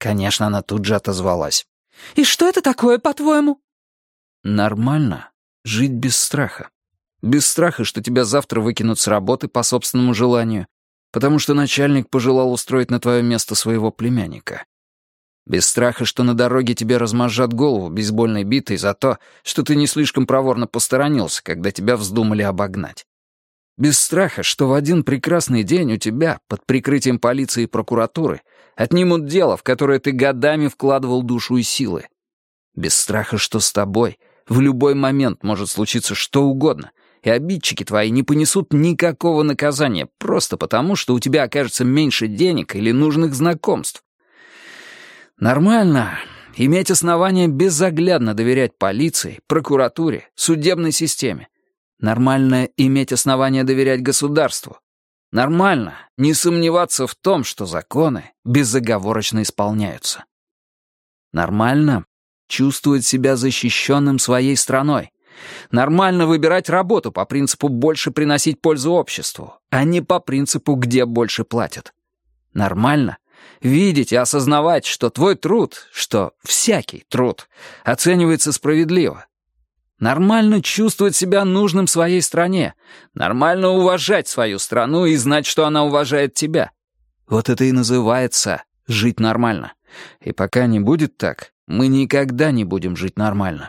Конечно, она тут же отозвалась. «И что это такое, по-твоему?» Нормально жить без страха. Без страха, что тебя завтра выкинут с работы по собственному желанию, потому что начальник пожелал устроить на твое место своего племянника. Без страха, что на дороге тебе размозжат голову бейсбольной битой за то, что ты не слишком проворно посторонился, когда тебя вздумали обогнать. Без страха, что в один прекрасный день у тебя, под прикрытием полиции и прокуратуры, отнимут дело, в которое ты годами вкладывал душу и силы. Без страха, что с тобой в любой момент может случиться что угодно, и обидчики твои не понесут никакого наказания, просто потому, что у тебя окажется меньше денег или нужных знакомств. Нормально иметь основания безоглядно доверять полиции, прокуратуре, судебной системе. Нормально иметь основания доверять государству. Нормально не сомневаться в том, что законы безоговорочно исполняются. Нормально чувствовать себя защищенным своей страной. Нормально выбирать работу по принципу «больше приносить пользу обществу», а не по принципу «где больше платят». Нормально видеть и осознавать, что твой труд, что всякий труд, оценивается справедливо. Нормально чувствовать себя нужным своей стране. Нормально уважать свою страну и знать, что она уважает тебя. Вот это и называется жить нормально. И пока не будет так, мы никогда не будем жить нормально.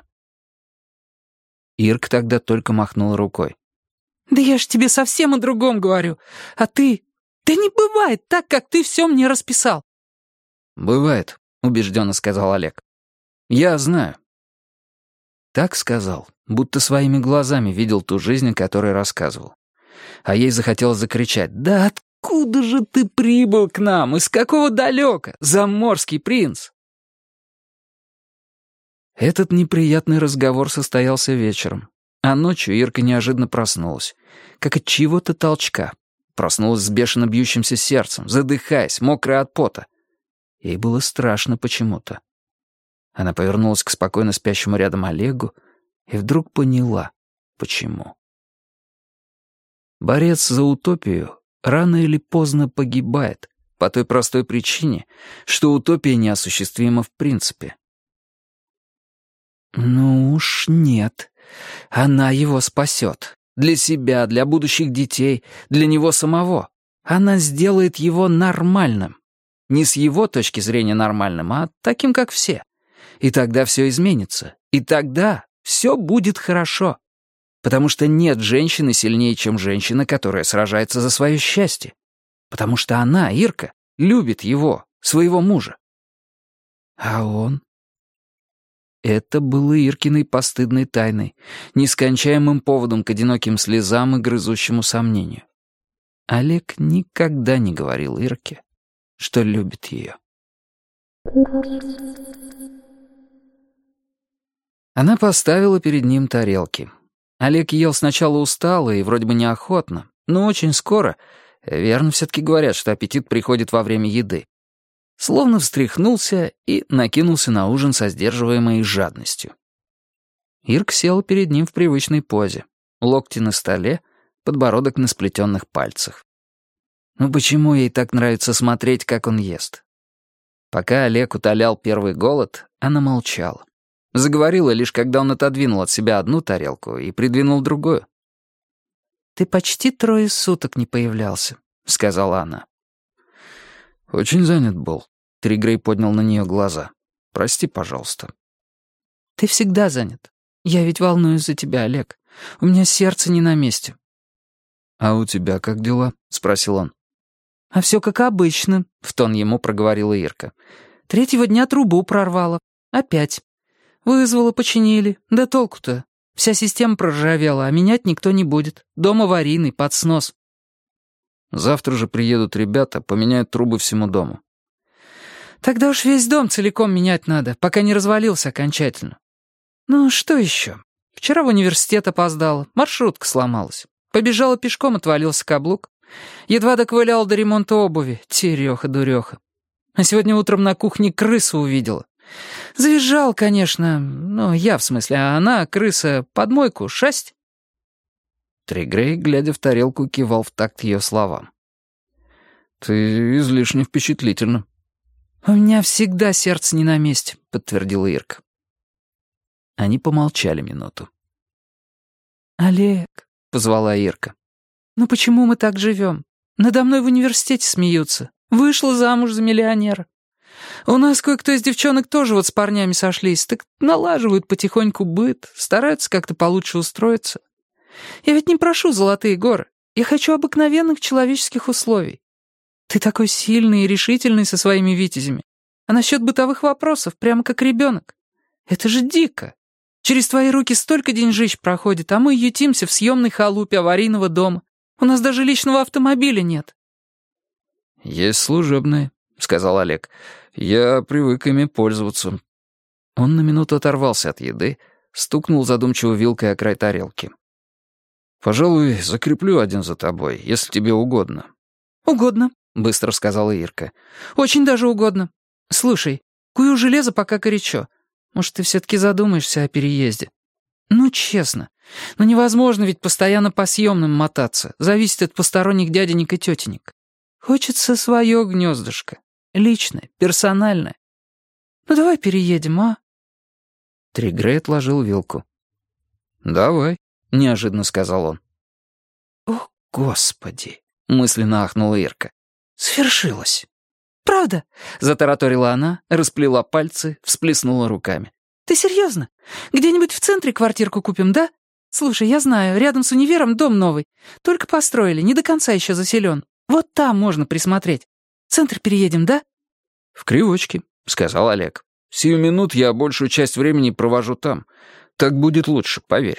Ирка тогда только махнула рукой. «Да я ж тебе совсем о другом говорю. А ты... Да не бывает так, как ты все мне расписал». «Бывает», — убежденно сказал Олег. «Я знаю». Так сказал, будто своими глазами видел ту жизнь, о которой рассказывал. А ей захотелось закричать: «Да откуда же ты прибыл к нам? Из какого далека? Заморский принц!» Этот неприятный разговор состоялся вечером, а ночью Ирка неожиданно проснулась, как от чьего-то толчка. Проснулась с бешено бьющимся сердцем, задыхаясь, мокрая от пота. Ей было страшно почему-то. Она повернулась к спокойно спящему рядом Олегу и вдруг поняла, почему. Борец за утопию рано или поздно погибает по той простой причине, что утопия неосуществима в принципе. Ну уж нет, она его спасет. Для себя, для будущих детей, для него самого. Она сделает его нормальным. Не с его точки зрения нормальным, а таким, как все. И тогда все изменится. И тогда все будет хорошо. Потому что нет женщины сильнее, чем женщина, которая сражается за свое счастье. Потому что она, Ирка, любит его, своего мужа. А он? Это было Иркиной постыдной тайной, нескончаемым поводом к одиноким слезам и грызущему сомнению. Олег никогда не говорил Ирке, что любит ее. Она поставила перед ним тарелки. Олег ел сначала устало и вроде бы неохотно, но очень скоро, верно все-таки говорят, что аппетит приходит во время еды, словно встряхнулся и накинулся на ужин со сдерживаемой жадностью. Ирка села перед ним в привычной позе, локти на столе, подбородок на сплетенных пальцах. Ну почему ей так нравится смотреть, как он ест? Пока Олег утолял первый голод, она молчала. Заговорила лишь, когда он отодвинул от себя одну тарелку и придвинул другую. «Ты почти 3 суток не появлялся», — сказала она. «Очень занят был». Тригрей поднял на нее глаза. «Прости, пожалуйста». «Ты всегда занят. Я ведь волнуюсь за тебя, Олег. У меня сердце не на месте». «А у тебя как дела?» — спросил он. «А все как обычно», — в тон ему проговорила Ирка. «3-го дня трубу прорвало. Опять. Вызвала, починили. Да толку-то. Вся система проржавела, а менять никто не будет. Дом аварийный, под снос». «Завтра же приедут ребята, поменяют трубы всему дому». «Тогда уж весь дом целиком менять надо, пока не развалился окончательно». «Ну, что еще? Вчера в университет опоздала, маршрутка сломалась. Побежала пешком, отвалился каблук. Едва доковыляла до ремонта обуви. Тереха-дуреха. А сегодня утром на кухне крысу увидела. Завизжал, конечно, ну, я в смысле, а она, крыса, под мойку, шасть». Тригрей, глядя в тарелку, кивал в такт ее словам. «Ты излишне впечатлительна». «У меня всегда сердце не на месте», — подтвердила Ирка. Они помолчали минуту. «Олег», — позвала Ирка, — «ну почему мы так живем? Надо мной в университете смеются. Вышла замуж за миллионера. У нас кое-кто из девчонок тоже вот с парнями сошлись, так налаживают потихоньку быт, стараются как-то получше устроиться. Я ведь не прошу золотые горы, я хочу обыкновенных человеческих условий. Ты такой сильный и решительный со своими витязями, а насчет бытовых вопросов прямо как ребенок. Это же дико. Через твои руки столько деньжищ проходит, а мы ютимся в съемной халупе аварийного дома. У нас даже личного автомобиля нет». «Есть служебные», — сказал Олег. «Я привык ими пользоваться». Он на минуту оторвался от еды, стукнул задумчиво вилкой о край тарелки. «Пожалуй, закреплю один за тобой, если тебе угодно». «Угодно», — быстро сказала Ирка. «Очень даже угодно. Слушай, кую железо, пока горячо. Может, ты все-таки задумаешься о переезде? Ну, честно. Ну, невозможно ведь постоянно по съемным мотаться. Зависит от посторонних дяденек и тетенек. Хочется свое гнездышко. Личное, персональное. Ну, давай переедем, а?» Тригрей отложил вилку. «Давай», — неожиданно сказал он. «О, Господи!» — мысленно ахнула Ирка. «Свершилось!» «Правда?» — затараторила она, расплела пальцы, всплеснула руками. «Ты серьезно? Где-нибудь в центре квартирку купим, да? Слушай, я знаю, рядом с универом дом новый. Только построили, не до конца еще заселен. Вот там можно присмотреть. В центр переедем, да?» «В Кривочке», — сказал Олег. «Сию минут я большую часть времени провожу там. Так будет лучше, поверь».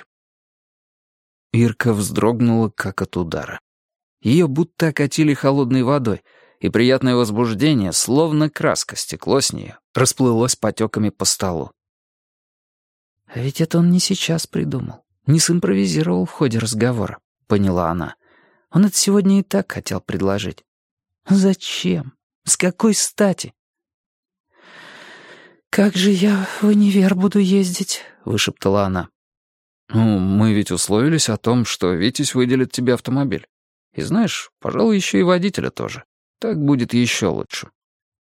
Ирка вздрогнула, как от удара. Ее будто окатили холодной водой, и приятное возбуждение, словно краска, стекло с нее, расплылось потеками по столу. «А ведь это он не сейчас придумал, не симпровизировал в ходе разговора», — поняла она. «Он это сегодня и так хотел предложить. Зачем? С какой стати?» «Как же я в универ буду ездить?» — вышептала она. «Ну, мы ведь условились о том, что Витязь выделит тебе автомобиль. И знаешь, пожалуй, еще и водителя тоже. Так будет еще лучше».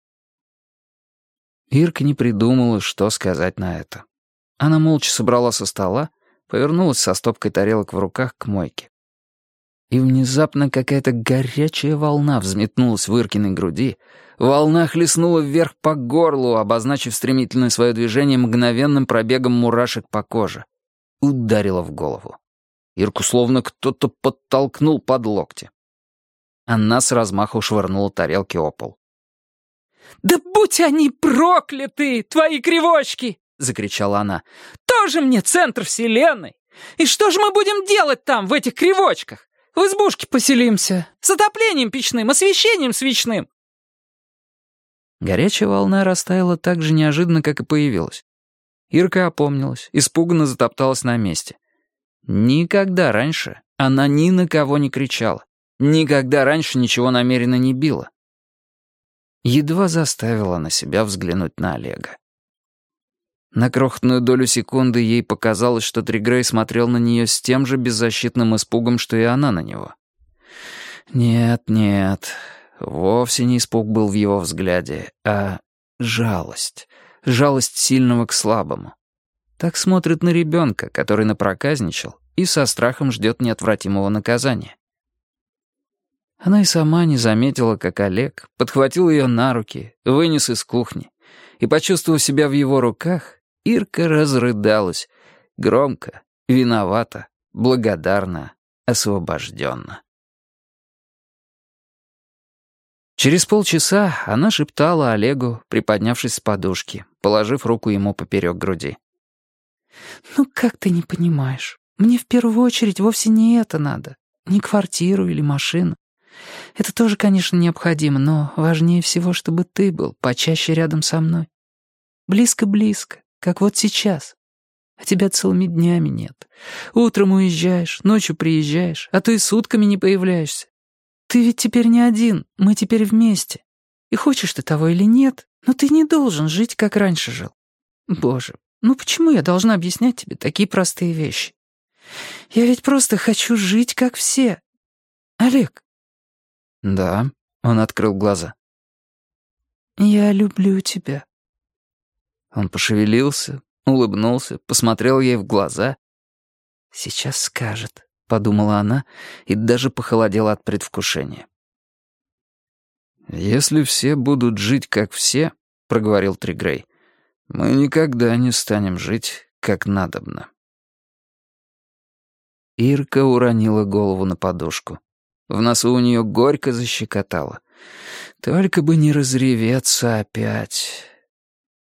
Ирка не придумала, что сказать на это. Она молча собрала со стола, повернулась со стопкой тарелок в руках к мойке. И внезапно какая-то горячая волна взметнулась в Иркиной груди, волна хлестнула вверх по горлу, обозначив стремительное свое движение мгновенным пробегом мурашек по коже. Ударила в голову. Ирку словно кто-то подтолкнул под локти. Она с размаху швырнула тарелки о пол. «Да будь они прокляты, твои кривочки!» — закричала она. «Тоже мне центр вселенной! И что же мы будем делать там, в этих кривочках? В избушке поселимся, с отоплением печным, освещением свечным!» Горячая волна растаяла так же неожиданно, как и появилась. Ирка опомнилась, испуганно затопталась на месте. Никогда раньше она ни на кого не кричала, никогда раньше ничего намеренно не била. Едва заставила на себя взглянуть на Олега. На крохотную долю секунды ей показалось, что Тригрей смотрел на нее с тем же беззащитным испугом, что и она на него. Нет, нет, вовсе не испуг был в его взгляде, а жалость. Жалость сильного к слабому. Так смотрит на ребенка, который напроказничал и со страхом ждет неотвратимого наказания. Она и сама не заметила, как Олег подхватил ее на руки, вынес из кухни, и, почувствовав себя в его руках, Ирка разрыдалась, громко, виновата, благодарна, освобожденно. Через полчаса она шептала Олегу, приподнявшись с подушки, положив руку ему поперек груди. «Ну как ты не понимаешь? Мне в первую очередь вовсе не это надо, не квартиру или машину. Это тоже, конечно, необходимо, но важнее всего, чтобы ты был почаще рядом со мной. Близко-близко, как вот сейчас. А тебя целыми днями нет. Утром уезжаешь, ночью приезжаешь, а то и сутками не появляешься. Ты ведь теперь не один, мы теперь вместе. И хочешь ты того или нет, но ты не должен жить, как раньше жил. Боже, ну почему я должна объяснять тебе такие простые вещи? Я ведь просто хочу жить, как все. Олег». «Да», — он открыл глаза. «Я люблю тебя». Он пошевелился, улыбнулся, посмотрел ей в глаза. «Сейчас скажет», — подумала она, и даже похолодела от предвкушения. «Если все будут жить как все», — проговорил Тригрей, — «мы никогда не станем жить как надобно». Ирка уронила голову на подушку. В носу у нее горько защекотало. Только бы не разреветься опять.